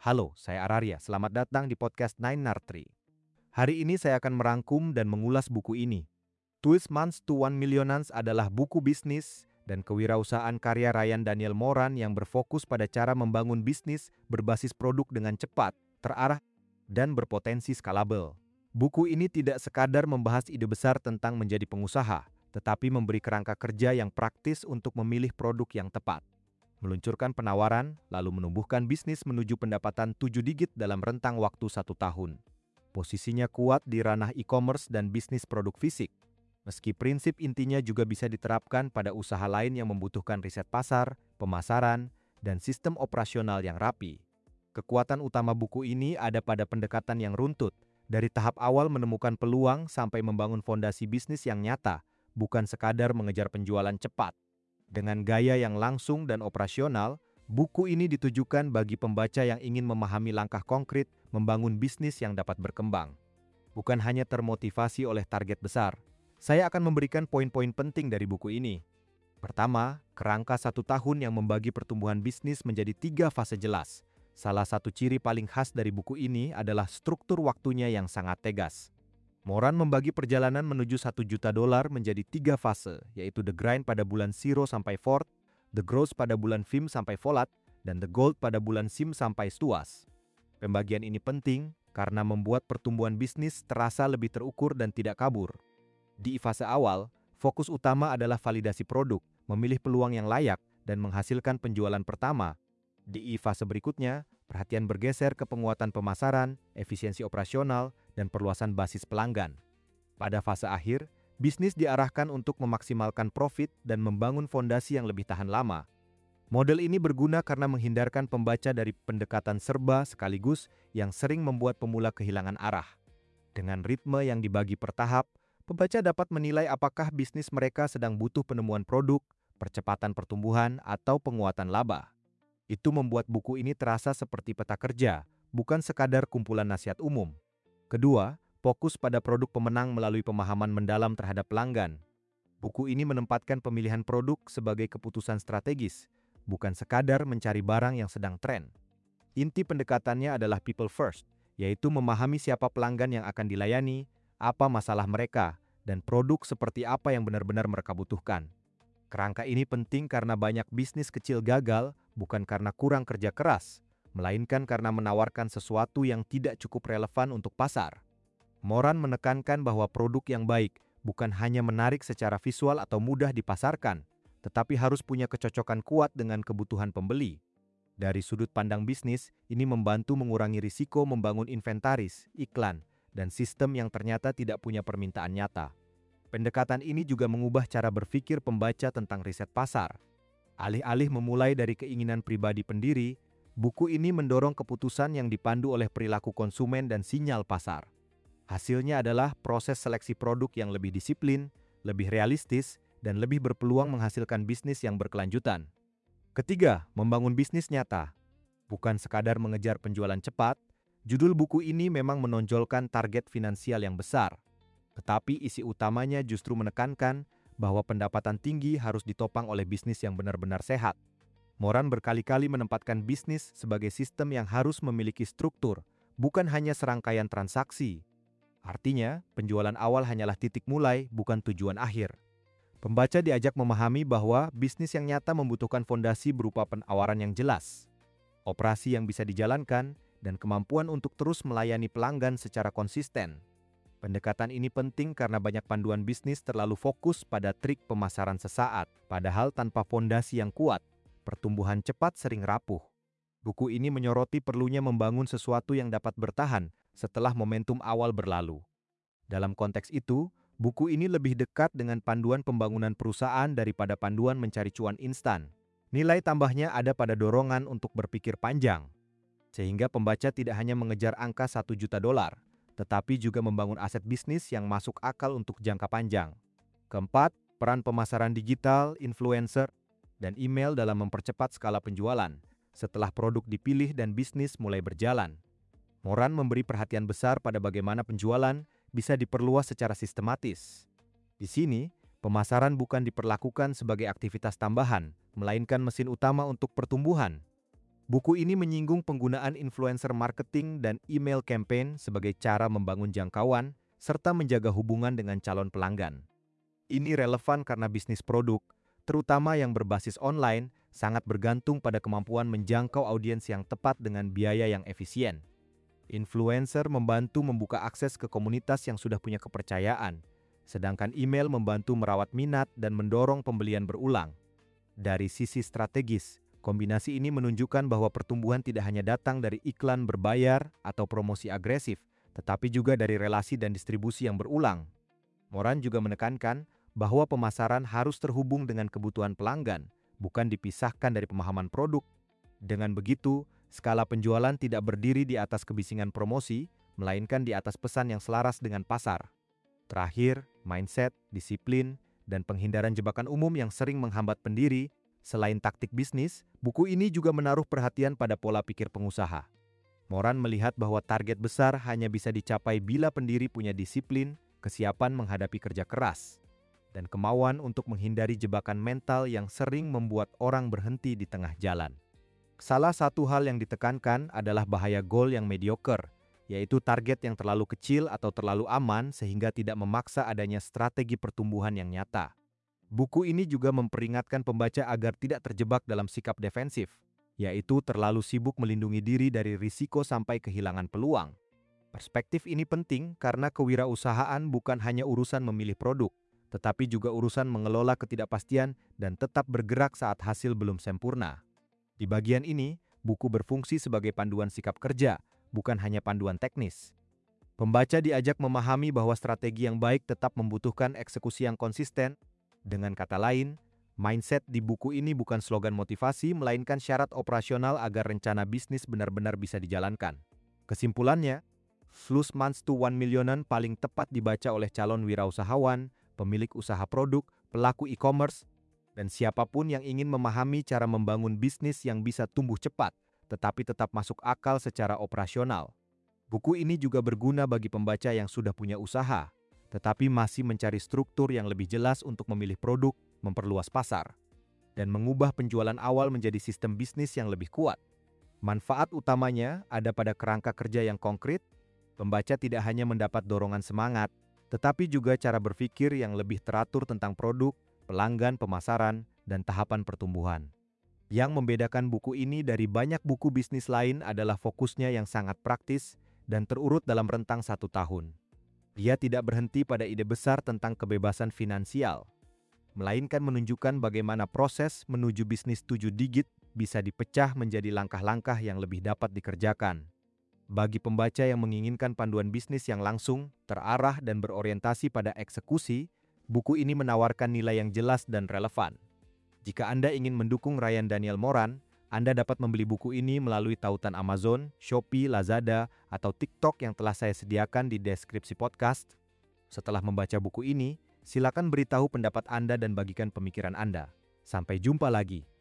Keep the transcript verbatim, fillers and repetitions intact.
Halo, saya Araria. Selamat datang di podcast Nine Nartri. Hari ini saya akan merangkum dan mengulas buku ini. Twelve Months to One Millionaires adalah buku bisnis dan kewirausahaan karya Ryan Daniel Moran yang berfokus pada cara membangun bisnis berbasis produk dengan cepat, terarah, dan berpotensi skalabel. Buku ini tidak sekadar membahas ide besar tentang menjadi pengusaha, tetapi memberi kerangka kerja yang praktis untuk memilih produk yang tepat, meluncurkan penawaran, lalu menumbuhkan bisnis menuju pendapatan tujuh digit dalam rentang waktu satu tahun. Posisinya kuat di ranah e-commerce dan bisnis produk fisik, meski prinsip intinya juga bisa diterapkan pada usaha lain yang membutuhkan riset pasar, pemasaran, dan sistem operasional yang rapi. Kekuatan utama buku ini ada pada pendekatan yang runtut, dari tahap awal menemukan peluang sampai membangun fondasi bisnis yang nyata, bukan sekadar mengejar penjualan cepat. Dengan gaya yang langsung dan operasional, buku ini ditujukan bagi pembaca yang ingin memahami langkah konkret membangun bisnis yang dapat berkembang. Bukan hanya termotivasi oleh target besar, saya akan memberikan poin-poin penting dari buku ini. Pertama, kerangka satu tahun yang membagi pertumbuhan bisnis menjadi tiga fase jelas. Salah satu ciri paling khas dari buku ini adalah struktur waktunya yang sangat tegas. Moran membagi perjalanan menuju satu juta dolar menjadi tiga fase, yaitu The Grind pada bulan Zero sampai Ford, The Growth pada bulan F I M sampai Volat, dan The Gold pada bulan S I M sampai Stuas. Pembagian ini penting karena membuat pertumbuhan bisnis terasa lebih terukur dan tidak kabur. Di fase awal, fokus utama adalah validasi produk, memilih peluang yang layak, dan menghasilkan penjualan pertama. Di fase berikutnya, perhatian bergeser ke penguatan pemasaran, efisiensi operasional, dan perluasan basis pelanggan. Pada fase akhir, bisnis diarahkan untuk memaksimalkan profit dan membangun fondasi yang lebih tahan lama. Model ini berguna karena menghindarkan pembaca dari pendekatan serba sekaligus yang sering membuat pemula kehilangan arah. Dengan ritme yang dibagi per tahap, pembaca dapat menilai apakah bisnis mereka sedang butuh penemuan produk, percepatan pertumbuhan, atau penguatan laba. Itu membuat buku ini terasa seperti peta kerja, bukan sekadar kumpulan nasihat umum. Kedua, fokus pada produk pemenang melalui pemahaman mendalam terhadap pelanggan. Buku ini menempatkan pemilihan produk sebagai keputusan strategis, bukan sekadar mencari barang yang sedang tren. Inti pendekatannya adalah people first, yaitu memahami siapa pelanggan yang akan dilayani, apa masalah mereka, dan produk seperti apa yang benar-benar mereka butuhkan. Kerangka ini penting karena banyak bisnis kecil gagal bukan karena kurang kerja keras, melainkan karena menawarkan sesuatu yang tidak cukup relevan untuk pasar. Moran menekankan bahwa produk yang baik bukan hanya menarik secara visual atau mudah dipasarkan, tetapi harus punya kecocokan kuat dengan kebutuhan pembeli. Dari sudut pandang bisnis, ini membantu mengurangi risiko membangun inventaris, iklan, dan sistem yang ternyata tidak punya permintaan nyata. Pendekatan ini juga mengubah cara berpikir pembaca tentang riset pasar. Alih-alih memulai dari keinginan pribadi pendiri, buku ini mendorong keputusan yang dipandu oleh perilaku konsumen dan sinyal pasar. Hasilnya adalah proses seleksi produk yang lebih disiplin, lebih realistis, dan lebih berpeluang menghasilkan bisnis yang berkelanjutan. Ketiga, membangun bisnis nyata. Bukan sekadar mengejar penjualan cepat, judul buku ini memang menonjolkan target finansial yang besar. Tetapi isi utamanya justru menekankan bahwa pendapatan tinggi harus ditopang oleh bisnis yang benar-benar sehat. Moran berkali-kali menempatkan bisnis sebagai sistem yang harus memiliki struktur, bukan hanya serangkaian transaksi. Artinya, penjualan awal hanyalah titik mulai, bukan tujuan akhir. Pembaca diajak memahami bahwa bisnis yang nyata membutuhkan fondasi berupa penawaran yang jelas, operasi yang bisa dijalankan, dan kemampuan untuk terus melayani pelanggan secara konsisten. Pendekatan ini penting karena banyak panduan bisnis terlalu fokus pada trik pemasaran sesaat, padahal tanpa fondasi yang kuat, pertumbuhan cepat sering rapuh. Buku ini menyoroti perlunya membangun sesuatu yang dapat bertahan setelah momentum awal berlalu. Dalam konteks itu, buku ini lebih dekat dengan panduan pembangunan perusahaan daripada panduan mencari cuan instan. Nilai tambahnya ada pada dorongan untuk berpikir panjang, sehingga pembaca tidak hanya mengejar angka satu juta dolar, tetapi juga membangun aset bisnis yang masuk akal untuk jangka panjang. Keempat, peran pemasaran digital, influencer, dan email dalam mempercepat skala penjualan setelah produk dipilih dan bisnis mulai berjalan. Moran memberi perhatian besar pada bagaimana penjualan bisa diperluas secara sistematis. Di sini, pemasaran bukan diperlakukan sebagai aktivitas tambahan, melainkan mesin utama untuk pertumbuhan. Buku ini menyinggung penggunaan influencer marketing dan email campaign sebagai cara membangun jangkauan serta menjaga hubungan dengan calon pelanggan. Ini relevan karena bisnis produk, terutama yang berbasis online, sangat bergantung pada kemampuan menjangkau audiens yang tepat dengan biaya yang efisien. Influencer membantu membuka akses ke komunitas yang sudah punya kepercayaan, sedangkan email membantu merawat minat dan mendorong pembelian berulang. Dari sisi strategis, kombinasi ini menunjukkan bahwa pertumbuhan tidak hanya datang dari iklan berbayar atau promosi agresif, tetapi juga dari relasi dan distribusi yang berulang. Moran juga menekankan bahwa pemasaran harus terhubung dengan kebutuhan pelanggan, bukan dipisahkan dari pemahaman produk. Dengan begitu, skala penjualan tidak berdiri di atas kebisingan promosi, melainkan di atas pesan yang selaras dengan pasar. Terakhir, mindset, disiplin, dan penghindaran jebakan umum yang sering menghambat pendiri. Selain taktik bisnis, buku ini juga menaruh perhatian pada pola pikir pengusaha. Moran melihat bahwa target besar hanya bisa dicapai bila pendiri punya disiplin, kesiapan menghadapi kerja keras, dan kemauan untuk menghindari jebakan mental yang sering membuat orang berhenti di tengah jalan. Salah satu hal yang ditekankan adalah bahaya goal yang mediocre, yaitu target yang terlalu kecil atau terlalu aman sehingga tidak memaksa adanya strategi pertumbuhan yang nyata. Buku ini juga memperingatkan pembaca agar tidak terjebak dalam sikap defensif, yaitu terlalu sibuk melindungi diri dari risiko sampai kehilangan peluang. Perspektif ini penting karena kewirausahaan bukan hanya urusan memilih produk, tetapi juga urusan mengelola ketidakpastian dan tetap bergerak saat hasil belum sempurna. Di bagian ini, buku berfungsi sebagai panduan sikap kerja, bukan hanya panduan teknis. Pembaca diajak memahami bahwa strategi yang baik tetap membutuhkan eksekusi yang konsisten. Dengan kata lain, mindset di buku ini bukan slogan motivasi, melainkan syarat operasional agar rencana bisnis benar-benar bisa dijalankan. Kesimpulannya, Twist Minds to one Millionan paling tepat dibaca oleh calon wirausahawan, pemilik usaha produk, pelaku e-commerce, dan siapapun yang ingin memahami cara membangun bisnis yang bisa tumbuh cepat, tetapi tetap masuk akal secara operasional. Buku ini juga berguna bagi pembaca yang sudah punya usaha, tetapi masih mencari struktur yang lebih jelas untuk memilih produk, memperluas pasar, dan mengubah penjualan awal menjadi sistem bisnis yang lebih kuat. Manfaat utamanya ada pada kerangka kerja yang konkret. Pembaca tidak hanya mendapat dorongan semangat, tetapi juga cara berpikir yang lebih teratur tentang produk, pelanggan, pemasaran, dan tahapan pertumbuhan. Yang membedakan buku ini dari banyak buku bisnis lain adalah fokusnya yang sangat praktis dan terurut dalam rentang satu tahun. Dia tidak berhenti pada ide besar tentang kebebasan finansial, melainkan menunjukkan bagaimana proses menuju bisnis tujuh digit bisa dipecah menjadi langkah-langkah yang lebih dapat dikerjakan. Bagi pembaca yang menginginkan panduan bisnis yang langsung, terarah, dan berorientasi pada eksekusi, buku ini menawarkan nilai yang jelas dan relevan. Jika Anda ingin mendukung Ryan Daniel Moran, Anda dapat membeli buku ini melalui tautan Amazon, Shopee, Lazada, atau TikTok yang telah saya sediakan di deskripsi podcast. Setelah membaca buku ini, silakan beritahu pendapat Anda dan bagikan pemikiran Anda. Sampai jumpa lagi.